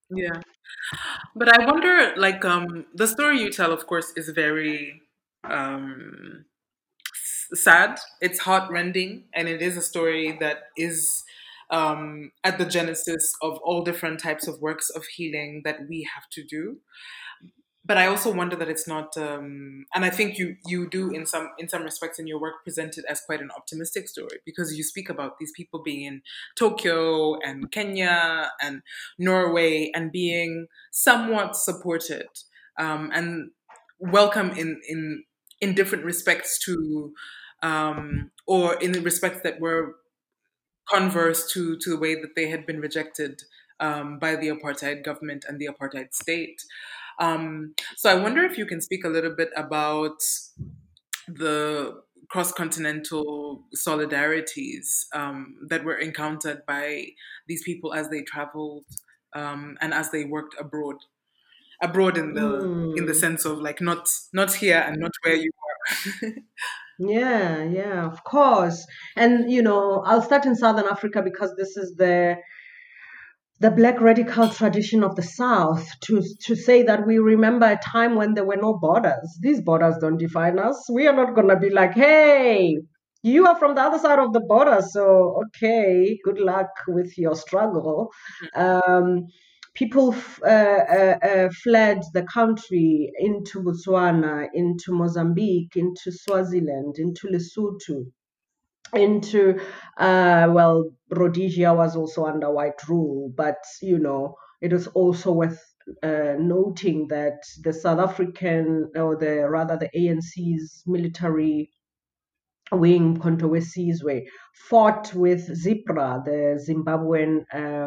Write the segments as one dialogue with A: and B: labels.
A: Yeah. But I wonder, like, the story you tell, of course, is very um, sad. It's heartrending, and it is a story that is at the genesis of all different types of works of healing that we have to do. But I also wonder that it's not, and I think you do in some respects in your work present it as quite an optimistic story because you speak about these people being in Tokyo and Kenya and Norway and being somewhat supported and welcome in different respects to or in the respects that were converse to the way that they had been rejected by the apartheid government and the apartheid state. So I wonder if you can speak a little bit about the cross-continental solidarities that were encountered by these people as they traveled and as they worked abroad in the
B: Mm.
A: sense of like not here and not where you are.
B: Yeah, yeah, of course. And I'll start in Southern Africa because this is the black radical tradition of the South to say that we remember a time when there were no borders. These borders don't define us. We are not gonna be like, hey, you are from the other side of the border, so okay, good luck with your struggle. Um, People fled the country into Botswana, into Mozambique, into Swaziland, into Lesotho, into well, Rhodesia was also under white rule, but it was also worth noting that the South African, or the rather the ANC's military wing, Contowe Sizwe, fought with ZIPRA, the Zimbabwean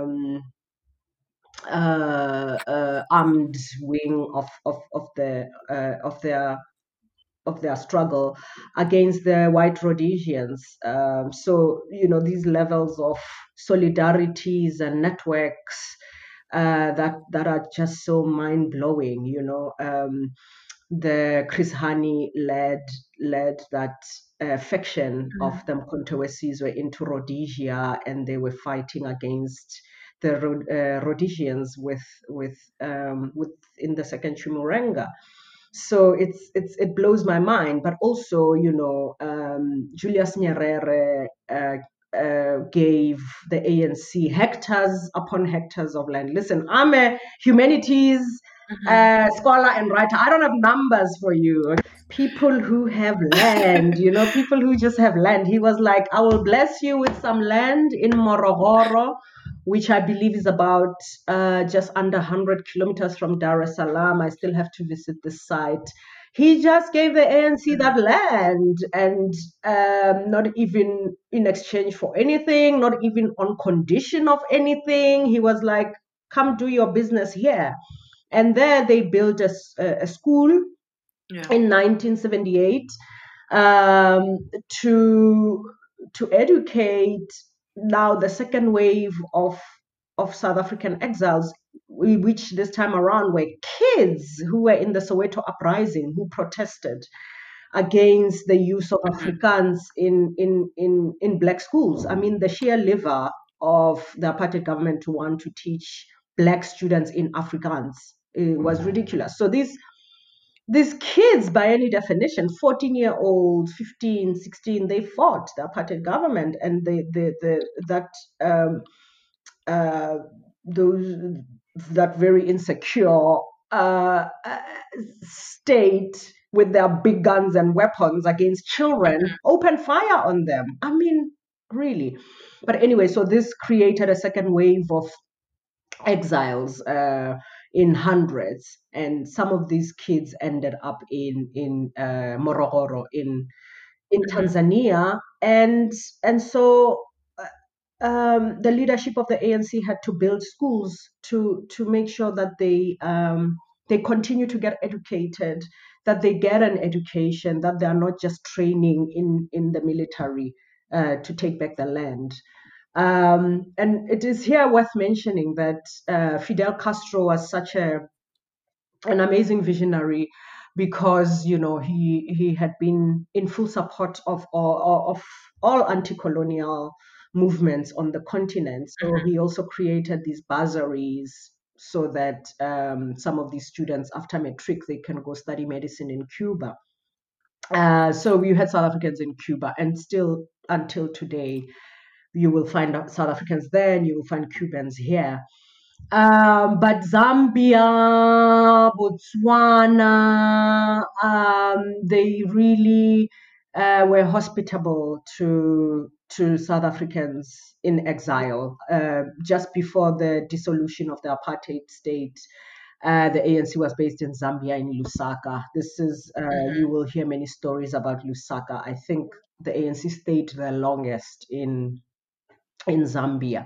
B: armed wing of their struggle against the white Rhodesians. So, these levels of solidarities and networks that are just so mind blowing. The Chris Hani led that faction of the Mkhonto were into Rhodesia, and they were fighting against the Rhodesians within the second Chimurenga. So it blows my mind. But also, Julius Nyerere gave the ANC hectares upon hectares of land. Listen, I'm a humanities
A: Mhm.
B: scholar and writer. I don't have numbers for you. People who have land, people who just have land. He was like, I will bless you with some land in Morogoro, which I believe is about just under 100 kilometers from Dar es Salaam. I still have to visit this site. He just gave the ANC that land, and not even in exchange for anything, not even on condition of anything. He was like, come do your business here. And there they built a school
A: Yeah.
B: in 1978 um, to educate now the second wave of South African exiles, which this time around were kids who were in the Soweto uprising, who protested against the use of
A: Mhm.
B: Afrikaans in black schools. I mean, the sheer liver of the apartheid government to want to teach black students in Afrikaans was ridiculous. So these kids, by any definition, 14-year-olds, 15, 16, they fought the apartheid government, and that uh, those that very insecure uh, uh, state with their big guns and weapons against children open fire on them. I mean, really. But anyway, so this created a second wave of exiles in hundreds, and some of these kids ended up in Morogoro in
A: Mhm.
B: Tanzania, and so the leadership of the ANC had to build schools to make sure that they continue to get educated, that they get an education, that they are not just training in the military to take back the land. And it is here worth mentioning that Fidel Castro was such an amazing visionary, because he had been in full support of all anti-colonial movements on the continent. So he also created these bursaries so that some of these students after matric they can go study medicine in Cuba. So we had South Africans in Cuba, and still until today, you will find South Africans there, and you will find Cubans here. But Zambia, Botswana, they really were hospitable to South Africans in exile. Just before the dissolution of the apartheid state, the ANC was based in Zambia in Lusaka. This is you will hear many stories about Lusaka. I think the ANC stayed the longest in Zambia.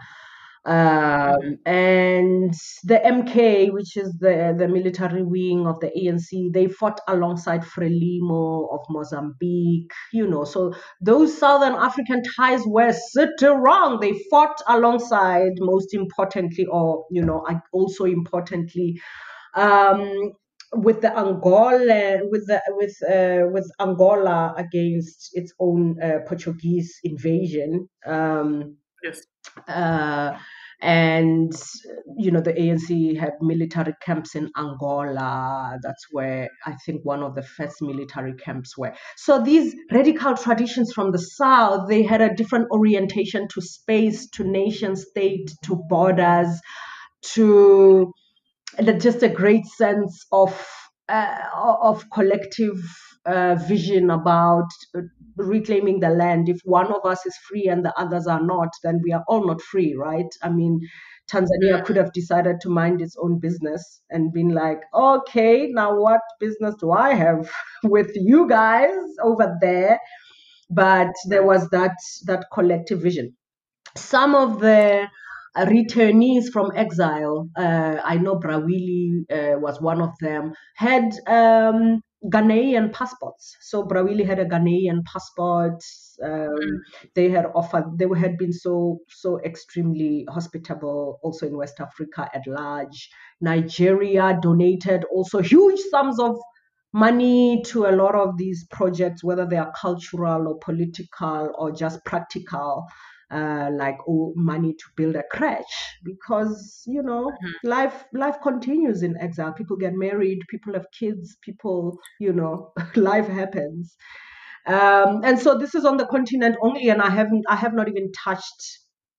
B: And the MK, which is the military wing of the ANC, they fought alongside Frelimo of Mozambique, So those Southern African ties were strong. They fought alongside, most importantly, or also importantly, um, with the Angola, with Angola against its own Portuguese invasion.
A: Yes.
B: Uh, and the ANC had military camps in Angola. That's where I think one of the first military camps were. So these radical traditions from the South, they had a different orientation to space, to nation state, to borders, to just a great sense of collective vision about reclaiming the land. If one of us is free and the others are not, then we are all not free, right? I mean, Tanzania could have decided to mind its own business and been like, okay, now what business do I have with you guys over there? But there
A: Right.
B: was that collective vision. Some of the returnees from exile, I know Brawili was one of them, had Ghanaian passports. So Brawili had a Ghanaian passport. They had offered, they had been so extremely hospitable also in West Africa at large. Nigeria donated also huge sums of money to a lot of these projects, whether they are cultural or political or just practical, like money to build a crèche, because life continues in exile. People get married, people have kids, people life happens. And so this is on the continent only, and I have not even touched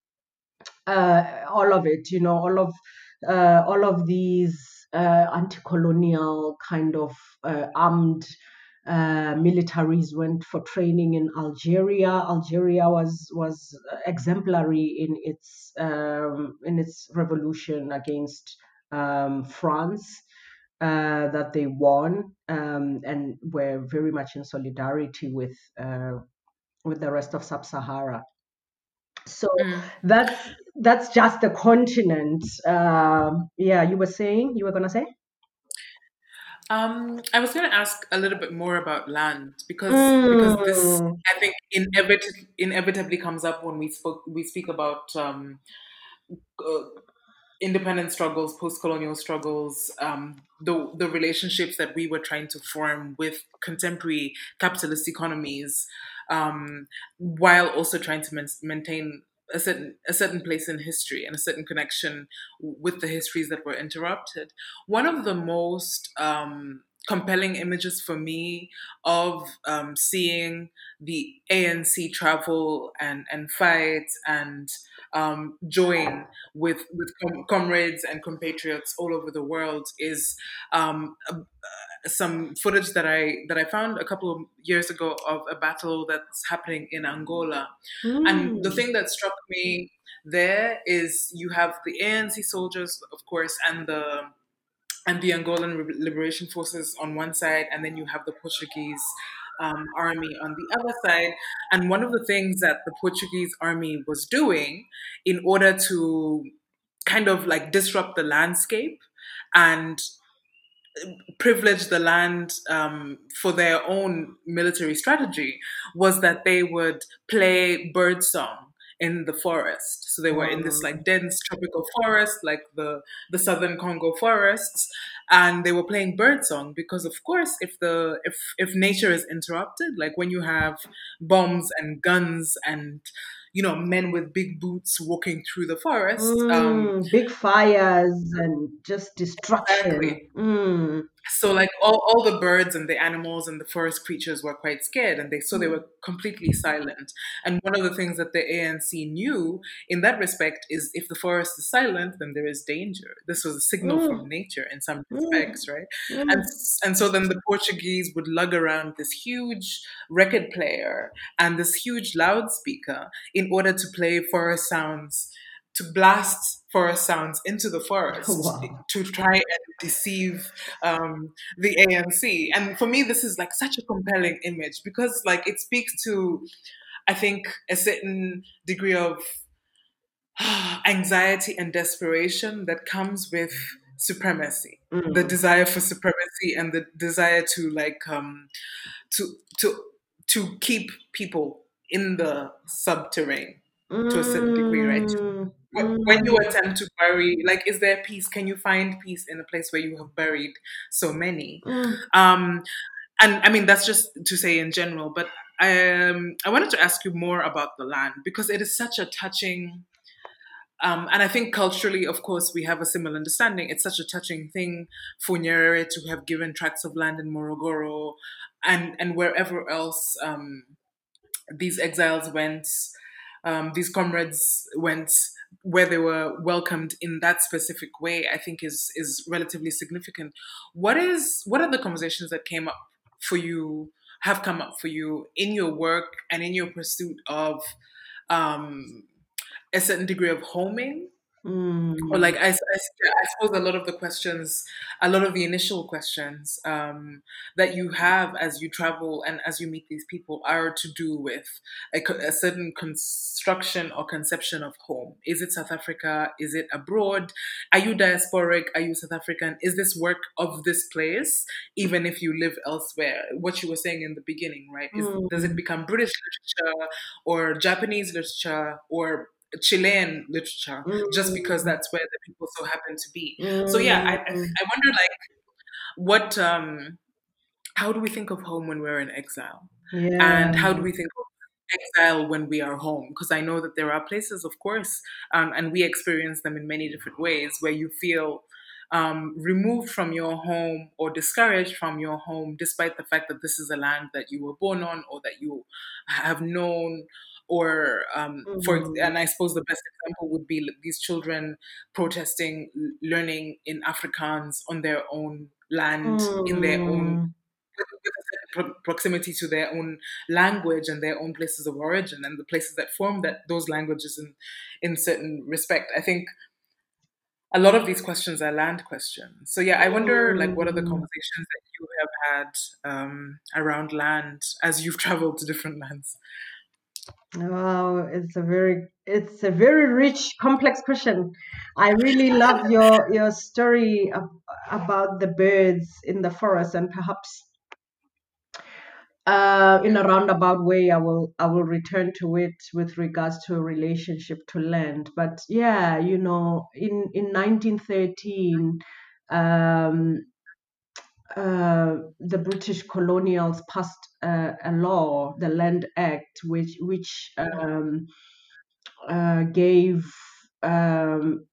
B: all of it, all of these anti-colonial kind of armed militaries went for training in Algeria. Algeria was exemplary in its revolution against France. That they won, and were very much in solidarity with the rest of Sub-Sahara. So
A: Mm.
B: that's just the continent. Yeah, you were gonna say?
A: I was going to ask a little bit more about land because this
B: Mm,
A: I think inevitably comes up when we speak about uh, independent struggles, post-colonial struggles, the relationships that we were trying to form with contemporary capitalist economies, while also trying to maintain a certain place in history and a certain connection with the histories that were interrupted. One of the most compelling images for me of seeing the ANC travel and fight and join with comrades and compatriots all over the world is some footage that I found a couple of years ago of a battle that's happening in Angola. And the
B: mm,
A: thing that struck me there is you have the ANC soldiers, of course, and the Angolan Liberation Forces on one side, and then you have the Portuguese army on the other side. And one of the things that the Portuguese army was doing in order to kind of like disrupt the landscape and privilege the land for their own military strategy was that they would play birdsong in the forest. So they were in this
B: Wow.
A: like dense tropical forest, like the southern Congo forests, and they were playing birdsong because, of course, if nature is interrupted, like when you have bombs and guns and men with big boots walking through the forest,
B: Big fires and just destruction.
A: exactly. So like all the birds and the animals and the forest creatures were quite scared, and they
B: Mm.
A: were completely silent. And one of the things that the ANC knew in that respect is if the forest is silent, then there is danger. This was a signal from
B: Mm.
A: nature in some
B: Mm.
A: respects, right? and
B: Mm.
A: and so then the Portuguese would lug around this huge record player and this huge loudspeaker in order to play forest sounds, to blast forest sounds into the forest
B: Wow.
A: to try and deceive the ANC. And for me, this is like such a compelling image because like it speaks to, I think, a certain degree of anxiety and desperation that comes with supremacy, the
B: Mm.
A: desire for supremacy and the desire to to to to keep people in the subterranean to a certain degree, right?
B: Mm.
A: When you
B: Mm.
A: attempt to bury, like, is there peace? Can you find peace in a place where you have buried so many?
B: Mm.
A: Um, and I mean, that's just to say in general, but I wanted to ask you more about the land because it is such a touching, and I think culturally, of course, we have a similar understanding. It's such a touching thing for Nyerere to have given tracts of land in Morogoro and wherever else these exiles went, these comrades went, where they were welcomed in that specific way, I think is relatively significant. What are the conversations that came up for you, have come up for you in your work and in your pursuit of um, a certain degree of homing, or
B: Mm.
A: like I suppose a lot of the questions, a lot of the initial questions that you have as you travel and as you meet these people are to do with a certain construction or conception of home. Is it South Africa? Is it abroad? Are you diasporic? Are you South African? Is this work of this place, even if you live elsewhere? What you were saying in the beginning, right? Does it
B: Mm.
A: become British literature or Japanese literature or Chilean literature just because
B: Mm.
A: that's where the people so happen to be. So yeah,
B: Mm.
A: I wonder like what how do we think of home when we're in exile, and how do
B: Yeah.
A: we think of exile when we are home? Because I know that there are places, of course, and we experience them in many different ways where you feel removed from your home or discouraged from your home, despite the fact that this is a land that you were born on or that you have known. Or,
B: Mm.
A: and I suppose the best example would be these children protesting, learning in Afrikaans on their own land, in their own
B: Mm.
A: with a certain proximity to their own language and their own places of origin and the places that form that those languages in certain respect. I think a lot of these questions are land questions. So yeah, I wonder like what are the
B: Mm.
A: conversations that you have had around land as you've traveled to different lands.
B: Wow, it's a very rich, complex question. I really love your story about the birds in the forest, and perhaps in a roundabout way, I will return to it with regards to a relationship to land. But yeah, in 1913, um, the British colonials passed a law, the Land Act, which gave um,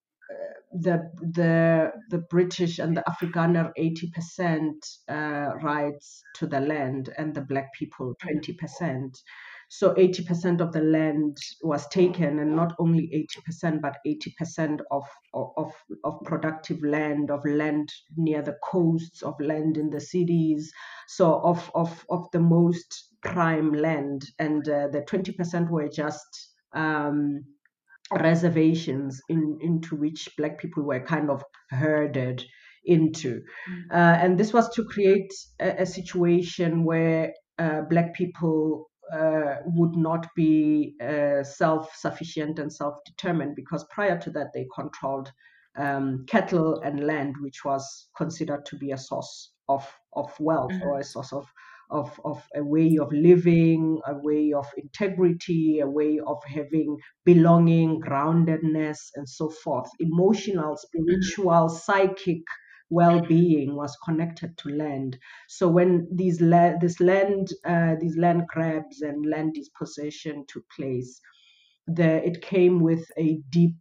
B: the British and the Afrikaner 80% rights to the land, and the black people 20%. So 80% of the land was taken, and not only 80%, but 80% of of productive land, of land near the coasts, of land in the cities, so of the most prime land, and the 20% were just reservations into which black people were kind of herded into. And this was to create a situation where black people would not be self-sufficient and self-determined, because prior to that they controlled cattle and land, which was considered to be a source of wealth, or a source of a way of living, a way of integrity, a way of having belonging, groundedness, and so forth. Emotional, spiritual, psychic well-being was connected to land. So when these land grabs and land dispossession took place, it came with a deep,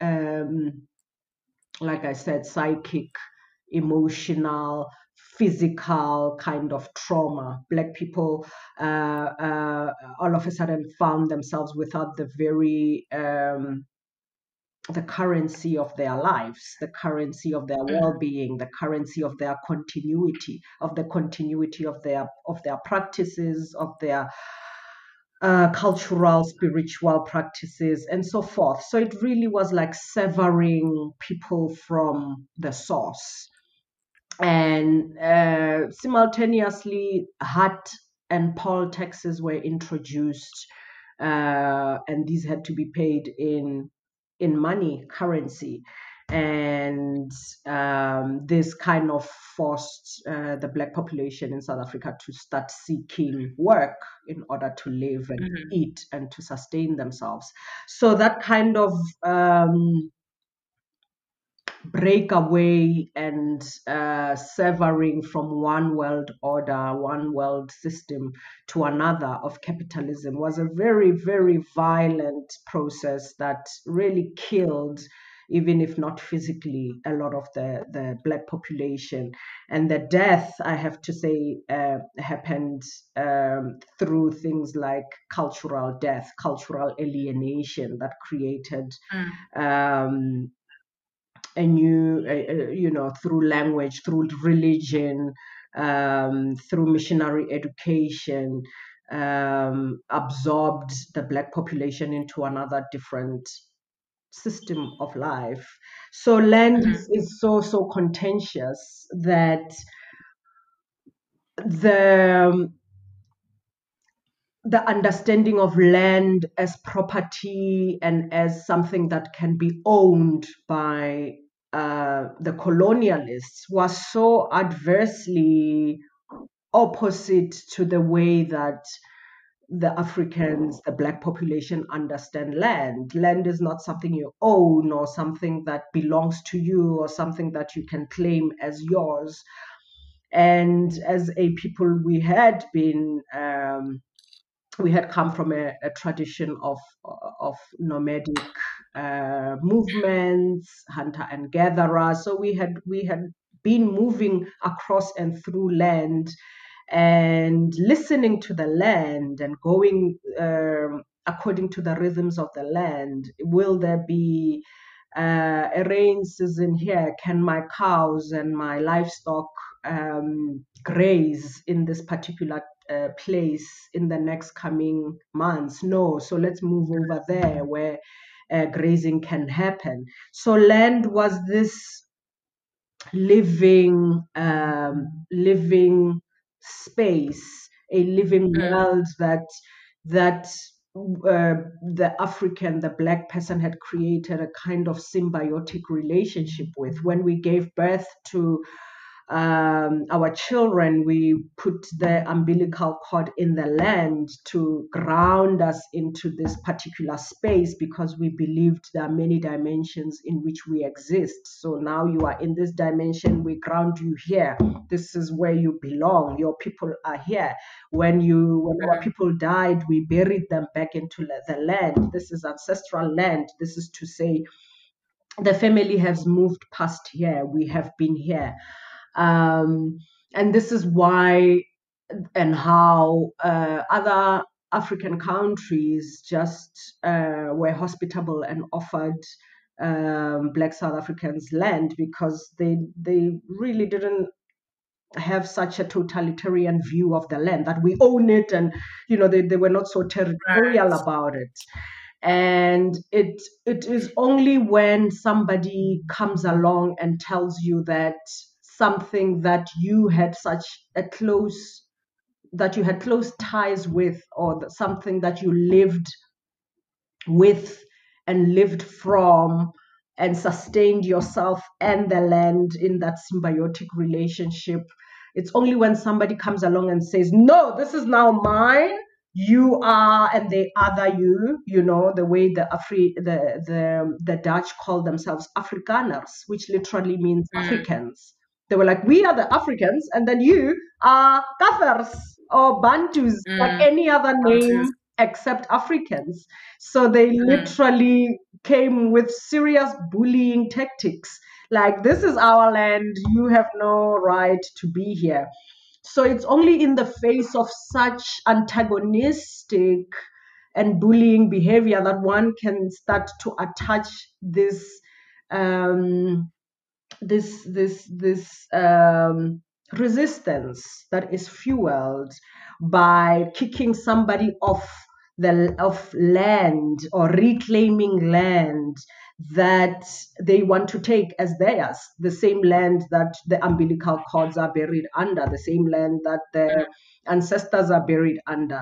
B: like I said, psychic, emotional, physical kind of trauma. Black people all of a sudden found themselves without the currency of their lives, the currency of their well-being, the currency of their continuity, of their practices, of their cultural, spiritual practices, and so forth. So it really was like severing people from the source. And simultaneously, HAT and poll taxes were introduced, and these had to be paid in money, currency. And this kind of forced the black population in South Africa to start seeking work in order to live and eat and to sustain themselves. So that kind of breakaway and severing from one world order, one world system to another of capitalism was a very, very violent process that really killed, even if not physically, a lot of the black population. And the death, I have to say, happened through things like cultural death, cultural alienation that created a new, through language, through religion, through missionary education, absorbed the black population into another different system of life. So land is so contentious that the the understanding of land as property and as something that can be owned by the colonialists was so adversely opposite to the way that the Africans, the black population, understand land. Land is not something you own or something that belongs to you or something that you can claim as yours. And as a people, we had come from a tradition of nomadic movements, hunter and gatherer. So we had been moving across and through land and listening to the land and going according to the rhythms of the land. Will there be a rain season here? Can my cows and my livestock graze in this particular place in the next coming months? No. So let's move over there where grazing can happen. So land was this living space, a living world that the African, the black person had created a kind of symbiotic relationship with. When we gave birth to our children, we put the umbilical cord in the land to ground us into this particular space because we believed there are many dimensions in which we exist. So now you are in this dimension, we ground you here. This is where you belong. Your people are here. When our people died, we buried them back into the land. This is ancestral land. This is to say, the family has moved past here. We have been here. And this is why and how other African countries just were hospitable and offered Black South Africans land because they really didn't have such a totalitarian view of the land that we own it, and they were not so territorial about it. And it is only when somebody comes along and tells you that something that you had close ties with, or something that you lived with and lived from and sustained yourself and the land in that symbiotic relationship, It's only when somebody comes along and says, no, this is now mine, you are and they other you, the way the Dutch call themselves Afrikaners, which literally means
A: Mm.
B: Africans. They were like, we are the Africans, and then you are Kaffers or Bantus, like
A: Mm.
B: any other
A: Bantus.
B: name except Africans. So they
A: Mm.
B: literally came with serious bullying tactics. Like, this is our land, you have no right to be here. So it's only in the face of such antagonistic and bullying behavior that one can start to attach um, this resistance that is fueled by kicking somebody off the of land or reclaiming land that they want to take as theirs, the same land that the umbilical cords are buried under, the same land that the ancestors are buried under.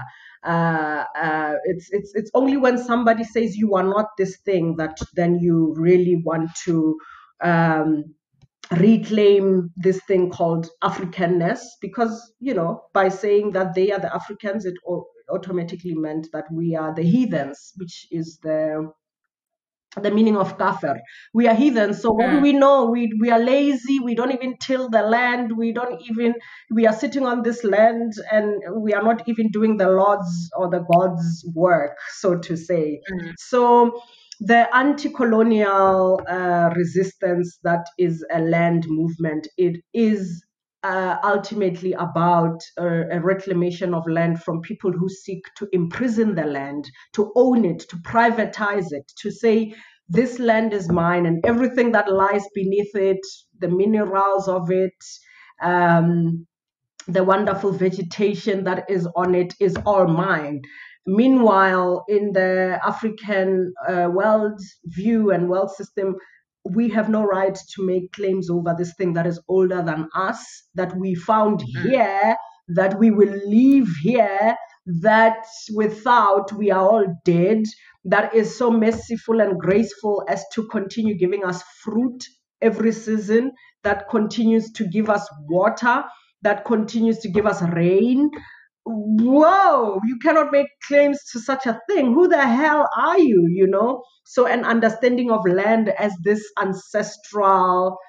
B: It's only when somebody says you are not this thing that then you really want to um, reclaim this thing called Africanness, because by saying that they are the Africans, it automatically meant that we are the heathens, which is the meaning of kafir. We are heathens. So what do
A: Mm.
B: we know? We are lazy. We don't even till the land. We are sitting on this land and we are not even doing the Lord's or the God's work, so to say.
A: Mm.
B: So the anti-colonial resistance that is a land movement, it is ultimately about a reclamation of land from people who seek to imprison the land, to own it, to privatize it, to say, this land is mine and everything that lies beneath it, the minerals of it, um, the wonderful vegetation that is on it is all mine. Meanwhile, in the African world view and world system, we have no right to make claims over this thing that is older than us, that we found
A: Mm.
B: here, that we will leave here, that without we are all dead, that is so merciful and graceful as to continue giving us fruit every season, that continues to give us water, that continues to give us rain. Whoa, you cannot make claims to such a thing. Who the hell are you? So an understanding of land as this ancestral,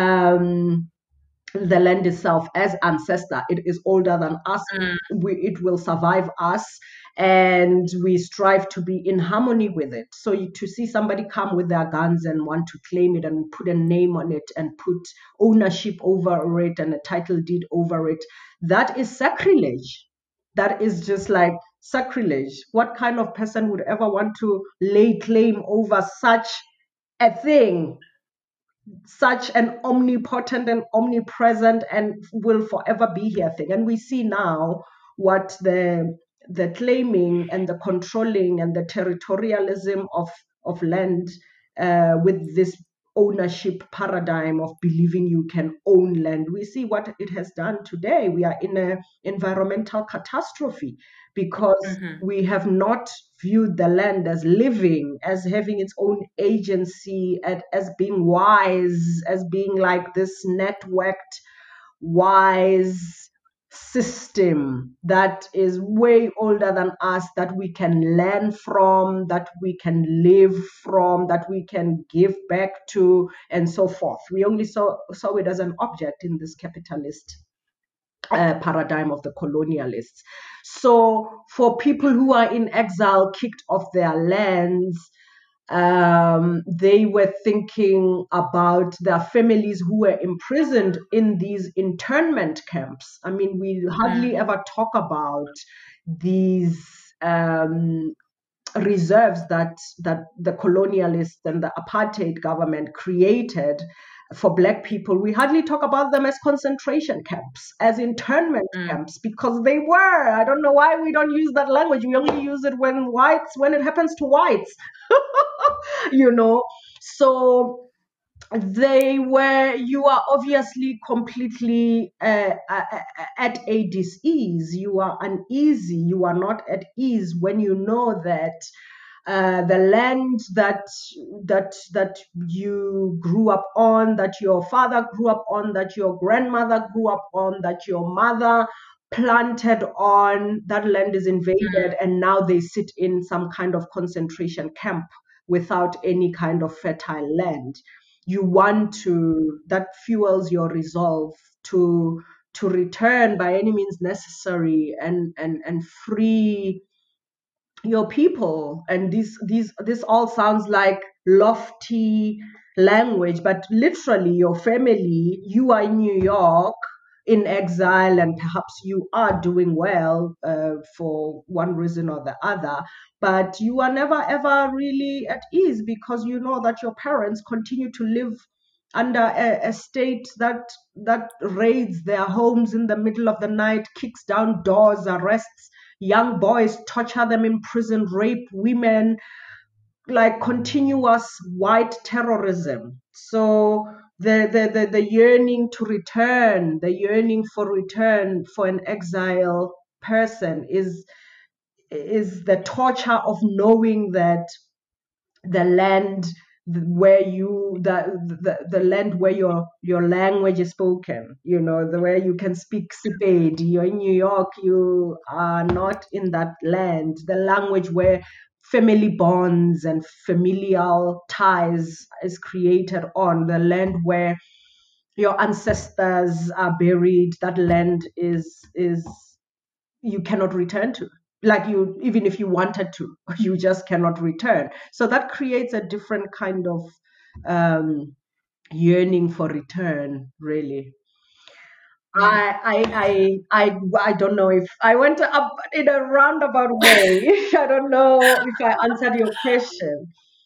B: the land itself as ancestor, it is older than us,
A: Mm.
B: it will survive us, and we strive to be in harmony with it. So to see somebody come with their guns and want to claim it and put a name on it and put ownership over it and a title deed over it, that is sacrilege. That is just like sacrilege. What kind of person would ever want to lay claim over such a thing, such an omnipotent and omnipresent and will forever be here thing? And we see now what the claiming and the controlling and the territorialism of land, with this ownership paradigm of believing you can own land. We see what it has done today. We are in an environmental catastrophe because
A: Mhm.
B: we have not viewed the land as living, as having its own agency, as being wise, as being like this networked, wise system that is way older than us, that we can learn from, that we can live from, that we can give back to, and so forth. We only saw it as an object in this capitalist paradigm of the colonialists. So for people who are in exile, kicked off their lands, they were thinking about their families who were imprisoned in these internment camps. I mean, we hardly
A: Mm.
B: ever talk about these reserves that the colonialists and the apartheid government created for black people. We hardly talk about them as concentration camps, as internment
A: Mm.
B: camps, because they were. I don't know why we don't use that language. We only use it when it happens to whites. you know so they were you are obviously completely at a dis-ease. You are uneasy, you are not at ease when you know that the land that you grew up on, that your father grew up on, that your grandmother grew up on, that your mother planted on, that land is invaded, and now they sit in some kind of concentration camp without any kind of fertile land. You want to, that fuels your resolve to return by any means necessary, and free your people. And this all sounds like lofty language, but literally your family, you are in New York in exile, and perhaps you are doing well for one reason or the other, but you are never ever really at ease, because you know that your parents continue to live under a state that raids their homes in the middle of the night, kicks down doors, arrests young boys, torture them in prison, rape women, like continuous white terrorism. So the yearning to return, the yearning for return for an exile person is the torture of knowing that the land where you the land where your language is spoken, the where you can speak Sepedi. You're in New York, you are not in that land, the language where family bonds and familial ties is created on, the land where your ancestors are buried. That land is you cannot return to, like, you, even if you wanted to, you just cannot return. So that creates a different kind of um, yearning for return, really.
A: Mm.
B: I don't know if I went up in a roundabout way. I don't know if I answered your question.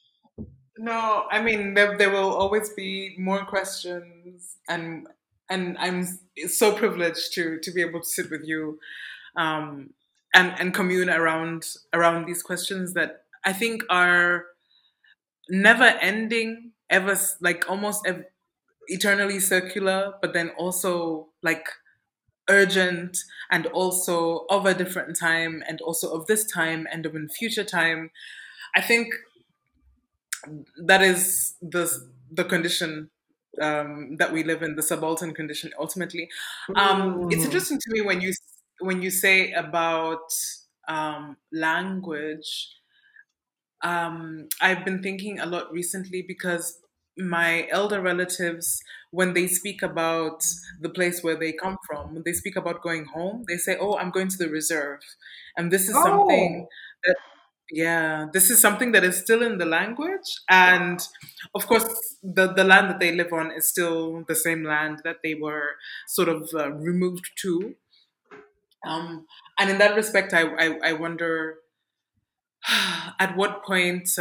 A: No, I mean there will always be more questions, and I'm so privileged to be able to sit with you, um, and commune around these questions that I think are never ending, like almost eternally circular, but then also like urgent, and also of a different time, and also of this time, and of in future time. I think that is the condition that we live in, the subaltern condition. Ultimately, it's
B: Mm.
A: interesting to me when you say about language. I've been thinking a lot recently because my elder relatives, when they speak about the place where they come from, when they speak about going home, they say, "Oh, I'm going to the reserve," and this is something
B: Oh,
A: that, yeah, this is something that is still in the language, and of course, the land that they live on is still the same land that they were sort of removed to. Um, and in that respect, I wonder at what point.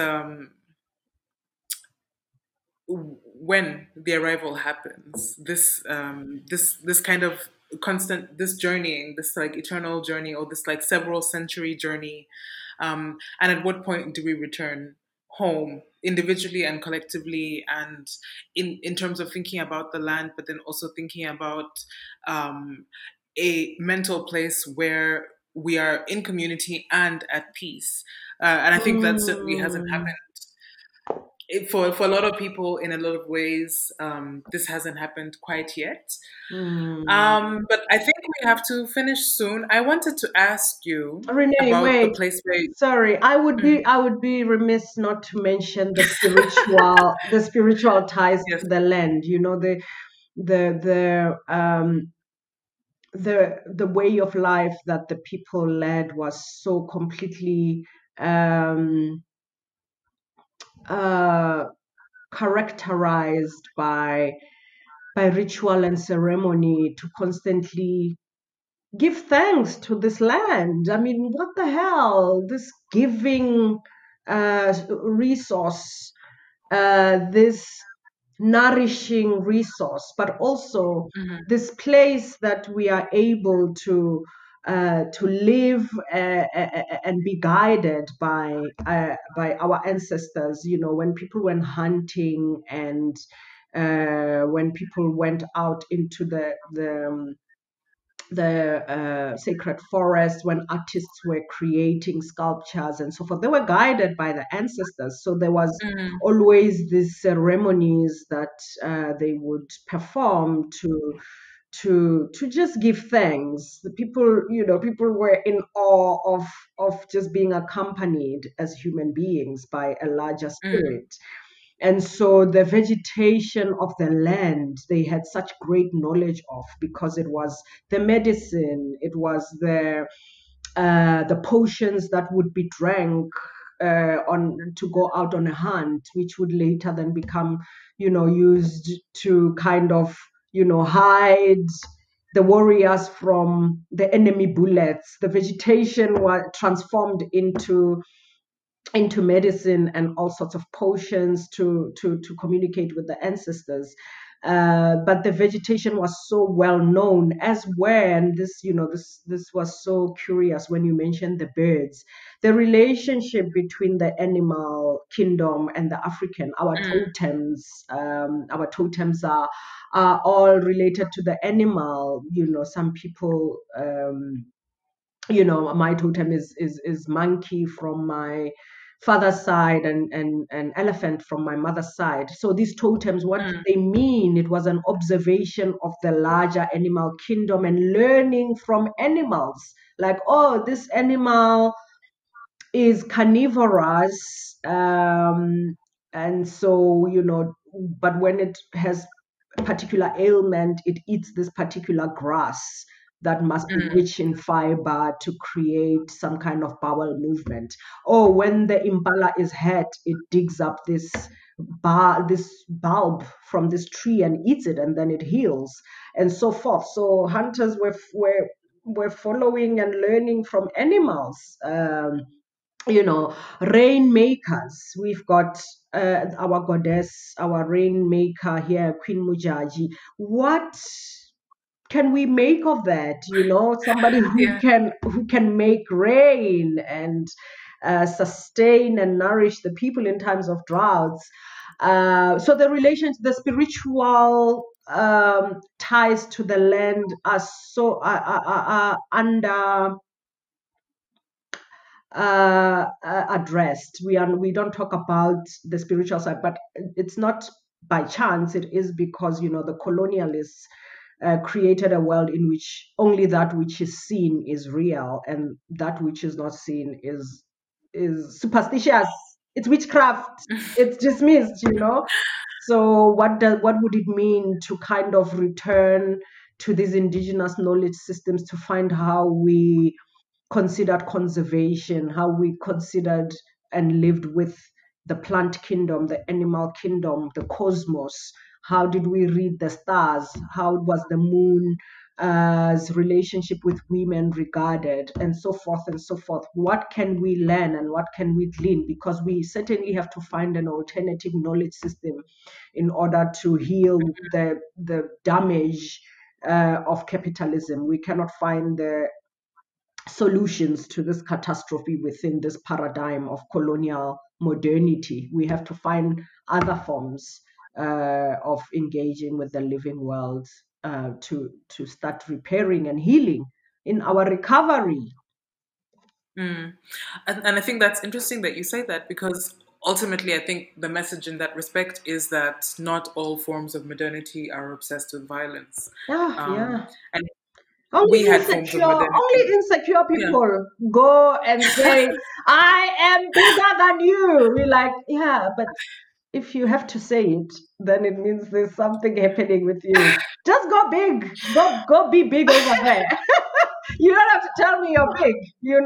A: When the arrival happens, this kind of constant, this journeying, this like eternal journey, or this like several century journey, and at what point do we return home individually and collectively, and in terms of thinking about the land, but then also thinking about a mental place where we are in community and at peace, and I think that certainly hasn't
B: mm,
A: happened for a lot of people in a lot of ways. This hasn't happened quite yet.
B: mm.
A: But I think we have to finish soon. I wanted to ask you
B: Renee,
A: about the
B: wait.
A: place where.
B: Sorry,
A: Mm,
B: I would be remiss not to mention the spiritual ties
A: yes.
B: to the land. The the way of life that the people led was so completely um, uh, characterized by ritual and ceremony, to constantly give thanks to this land. I mean, what the hell? This giving resource, this nourishing resource, but also
A: Hmm.
B: this place that we are able to live and be guided by our ancestors. When people went hunting, and when people went out into the sacred forest, when artists were creating sculptures and so forth. They were guided by the ancestors. So there was
A: Mm,
B: always these ceremonies that they would perform to just give thanks. The people, people were in awe of just being accompanied as human beings by a larger
A: mm,
B: spirit. And so the vegetation of the land they had such great knowledge of, because it was the medicine, it was the potions that would be drank on to go out on a hunt, which would later then become, used to kind of, hide the warriors from the enemy bullets. The vegetation was transformed into medicine and all sorts of potions to communicate with the ancestors. But the vegetation was so well known as well. And this was so curious when you mentioned the birds. The relationship between the animal kingdom and the African,
A: mm,
B: our totems are all related to the animal. Some people, my totem is monkey from my father's side, and elephant from my mother's side. So these totems, what
A: mm,
B: they mean, it was an observation of the larger animal kingdom and learning from animals, like, oh, this animal is carnivorous, and so, but when it has a particular ailment, it eats this particular grass that must be
A: mm,
B: rich in fiber to create some kind of bowel movement. Or when the impala is hurt, it digs up this bulb from this tree and eats it, and then it heals, and so forth. So hunters were following and learning from animals. Rainmakers. We've got our goddess, our rainmaker here, Queen Mujaji. What can we make of that? Somebody who
A: yeah.
B: can make rain and sustain and nourish the people in times of droughts. So the spiritual ties to the land are so are under addressed. We don't talk about the spiritual side, but it's not by chance. It is because the colonialists created a world in which only that which is seen is real, and that which is not seen is superstitious. It's witchcraft. It's dismissed. So what would it mean to kind of return to these indigenous knowledge systems to find how we considered conservation, how we considered and lived with the plant kingdom, the animal kingdom, the cosmos. How did we read the stars? How was the moon relationship with women regarded, and so forth and so forth? What can we learn and what can we glean? Because we certainly have to find an alternative knowledge system in order to heal the damage of capitalism. We cannot find the solutions to this catastrophe within this paradigm of colonial modernity. We have to find other forms of engaging with the living world to start repairing and healing in our recovery.
A: mm. And I think that's interesting that you say that because ultimately, I think the message in that respect is that not all forms of modernity are obsessed with violence.
B: Yeah,
A: Um,
B: yeah.
A: and
B: Only
A: we had forms of
B: insecure, only
A: modernity.
B: insecure
A: Yeah.
B: people go and say, I am bigger than you. We're like, yeah, but if you have to say it, then it means there's something happening with you. Just go big. Go be big over there. You don't have to tell me you're big,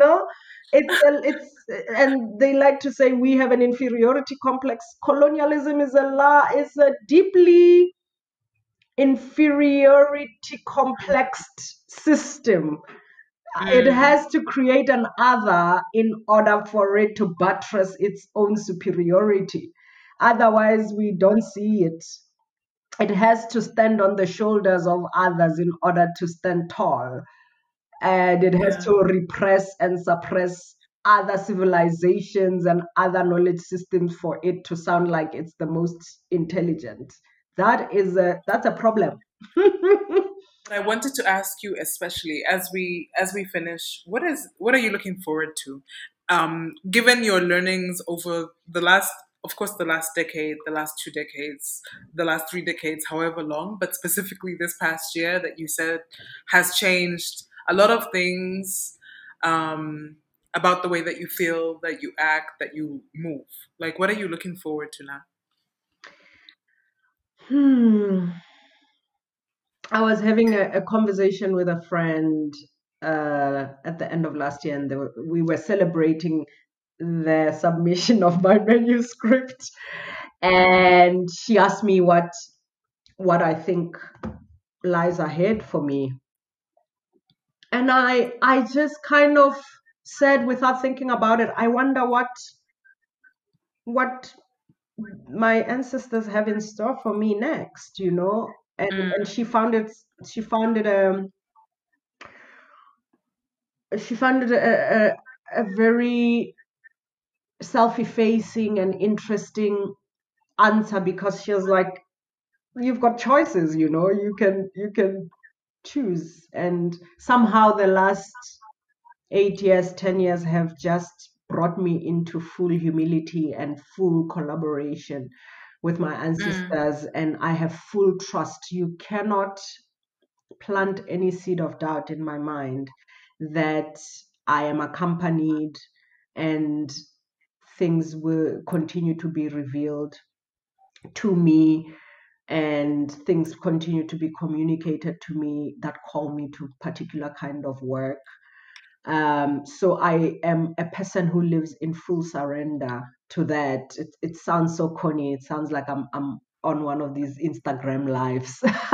B: it's and they like to say we have an inferiority complex. Colonialism is a deeply inferiority complexed system. It
A: Mm,
B: has to create an other in order for it to buttress its own superiority. Otherwise, we don't see it. It has to stand on the shoulders of others in order to stand tall. And it has
A: yeah.
B: to repress and suppress other civilizations and other knowledge systems for it to sound like it's the most intelligent. That's a problem.
A: I wanted to ask you, especially as we finish, what are you looking forward to? Given your learnings over the last, of course, the last decade, the last 2 decades, the last 3 decades, however long, but specifically this past year that you said has changed a lot of things about the way that you feel, that you act, that you move. Like, what are you looking forward to now?
B: Hmm. I was having a conversation with a friend at the end of last year, and we were celebrating the submission of my manuscript. And she asked me what I think lies ahead for me. And I just kind of said without thinking about it, I wonder what my ancestors have in store for me next, you know? And
A: Mm,
B: she found it she found it a very self-effacing and interesting answer, because she was like, you've got choices, you know, you can choose. And somehow the last 8 years, 10 years have just brought me into full humility and full collaboration with my
A: mm,
B: ancestors, and I have full trust. You cannot plant any seed of doubt in my mind that I am accompanied, and things will continue to be revealed to me, and things continue to be communicated to me that call me to particular kind of work. So I am a person who lives in full surrender to that. It sounds so corny. It sounds like I'm on one of these Instagram lives.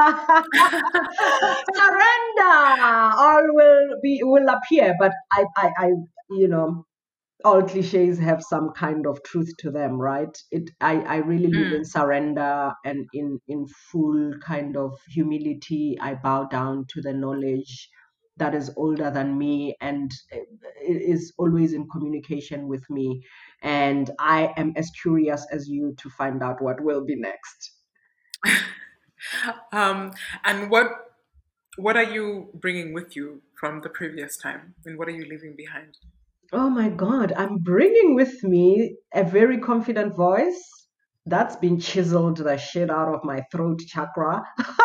B: Surrender, all will appear. But I you know, all cliches have some kind of truth to them, right? I really live in
A: mm.
B: surrender, and in full kind of humility. I bow down to the knowledge that is older than me, and it is always in communication with me. And I am as curious as you to find out what will be next.
A: Um, and what are you bringing with you from the previous time, and what are you leaving behind?
B: Oh my God, I'm bringing with me a very confident voice that's been chiseled the shit out of my throat chakra.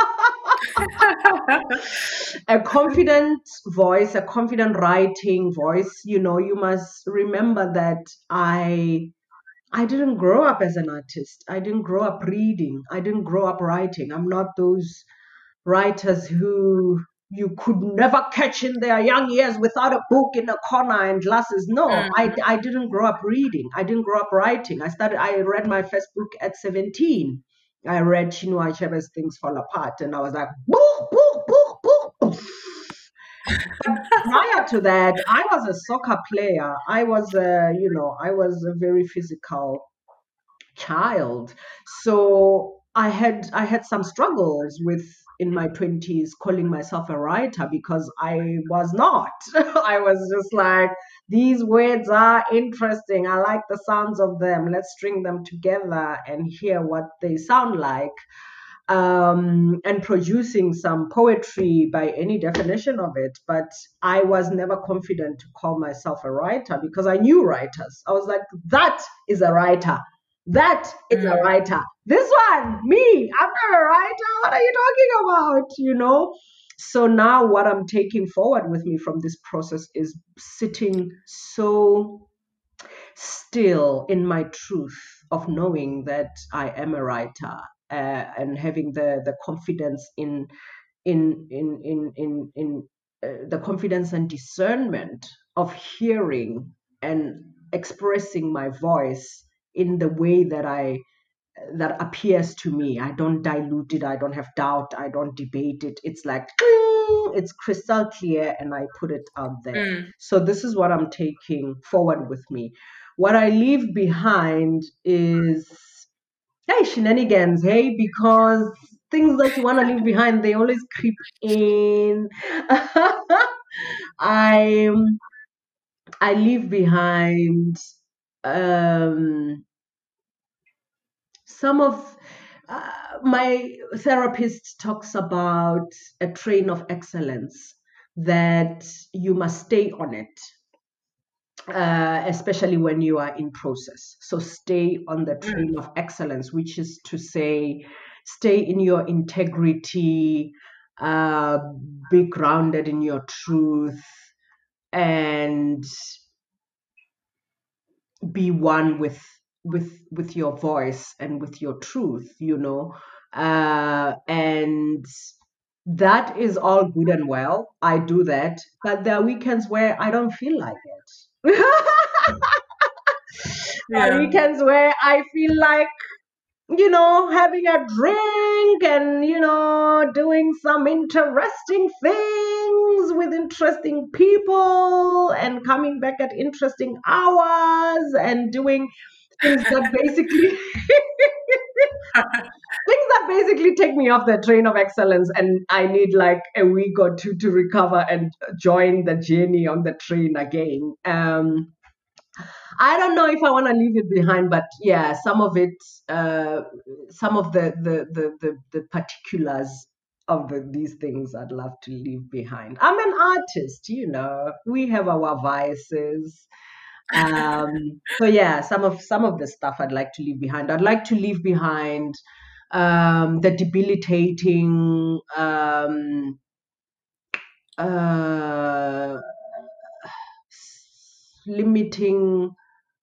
B: A confident voice, a confident writing voice. You know, you must remember that I didn't grow up as an artist. I didn't grow up reading. I didn't grow up writing. I'm not those writers who you could never catch in their young years without a book in a corner and glasses. No,
A: Mm.
B: I didn't grow up reading. I didn't grow up writing. I read my first book at 17. I read Chinua Achebe's Things Fall Apart, and I was like, book, book, book, book. But prior to that, I was a soccer player. I was a very physical child. So I had some struggles with in my 20s calling myself a writer, because I was not. I was just like, these words are interesting. I like the sounds of them. Let's string them together and hear what they sound like. And producing some poetry by any definition of it. But I was never confident to call myself a writer, because I knew writers. I was like, that is a writer. That is a
A: Mm.
B: writer. This one, me, I'm not a writer. What are you talking about? You know? So now what I'm taking forward with me from this process is sitting so still in my truth of knowing that I am a writer, and having the confidence in the confidence and discernment of hearing and expressing my voice in the way that appears to me. I don't dilute it. I don't have doubt. I don't debate it. It's like it's crystal clear, and I put it out there.
A: Mm.
B: So this is what I'm taking forward with me. What I leave behind is, hey, shenanigans, hey, because things that you want to leave behind, they always creep in. I I leave behind um some of my therapist talks about a train of excellence that you must stay on it, especially when you are in process. So stay on the train of excellence, which is to say, stay in your integrity, uh, be grounded in your truth, and be one with your voice and with your truth, and that is all good and well. I do that, but there are weekends where I don't feel like it. There are
A: Yeah.
B: weekends where I feel like, having a drink and, doing some interesting things with interesting people and coming back at interesting hours and doing things that basically things that basically take me off the train of excellence, and I need like a week or two to recover and join the journey on the train again. I don't know if I want to leave it behind, but yeah, some of it, some of the particulars of these things I'd love to leave behind. I'm an artist, we have our vices. So yeah, some of the stuff I'd like to leave behind. I'd like to leave behind the debilitating uh, limiting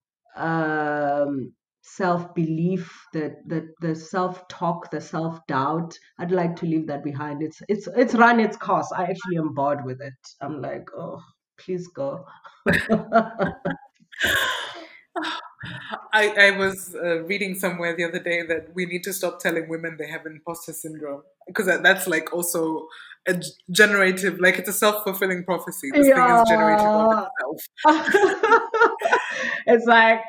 B: self belief, the self talk, the self doubt. I'd like to leave that behind. It's run its course. I actually am bored with it. I'm like, oh, please go.
A: I was reading somewhere the other day that we need to stop telling women they have imposter syndrome because that's like also a generative, like it's a self-fulfilling prophecy. This thing is generative of
B: Yeah.
A: itself.
B: It's like,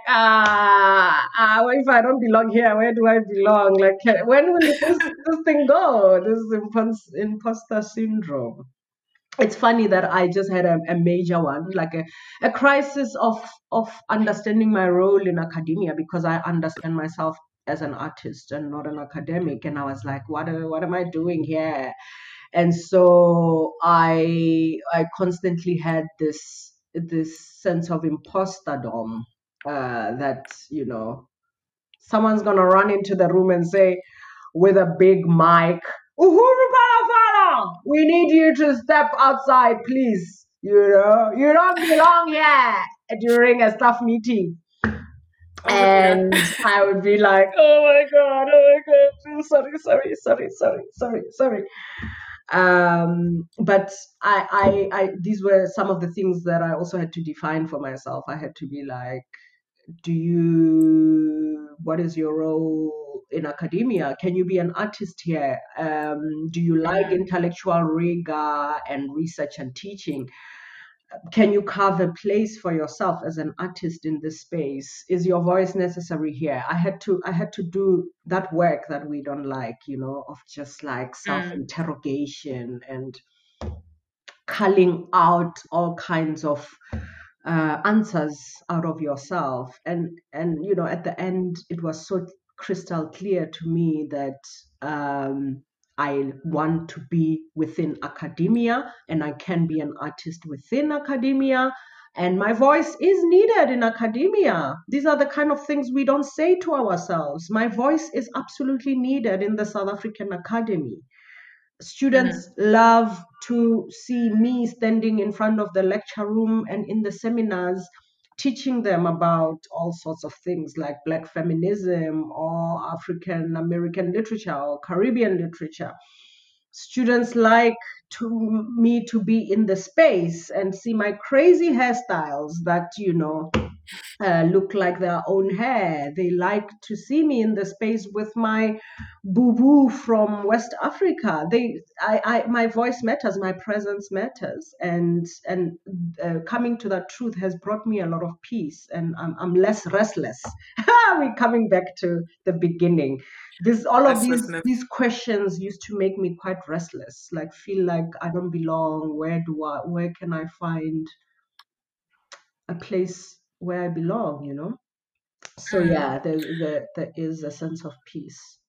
B: if I don't belong here, where do I belong? Like, when will this thing go? This is imposter syndrome. It's funny that I just had a major one, like a crisis of understanding my role in academia, because I understand myself as an artist and not an academic. And I was like, what am I doing here? And so I constantly had this sense of imposterdom, that someone's gonna run into the room and say with a big mic, Uhuru Palafala, we need you to step outside, please. You don't belong here, during a staff meeting.
A: Oh dear.
B: And I would be like, oh my God, sorry. But these were some of the things that I also had to define for myself. I had to be like, what is your role in academia? Can you be an artist here? Do you like
A: Mm,
B: intellectual rigor and research and teaching? Can you carve a place for yourself as an artist in this space? Is your voice necessary here? I had to do that work that we don't like, of just like self
A: mm,
B: interrogation and culling out all kinds of answers out of yourself. And at the end, it was so crystal clear to me that I want to be within academia, and I can be an artist within academia, and my voice is needed in academia. These are the kind of things we don't say to ourselves. My voice is absolutely needed in the South African Academy.
A: mm.
B: Students love to see me standing in front of the lecture room and in the seminars, teaching them about all sorts of things like Black feminism or African American literature or Caribbean literature. Students like me to be in the space and see my crazy hairstyles that, look like their own hair. They like to see me in the space with my boo boo from West Africa. My voice matters, my presence matters, and coming to that truth has brought me a lot of peace, and I'm less restless. We're coming back to the beginning. This all of these
A: Restlessness.
B: these questions used to make me quite restless, like feel like I don't belong. Where can I find a place where I belong? So
A: Mm.
B: yeah, there is a sense of peace.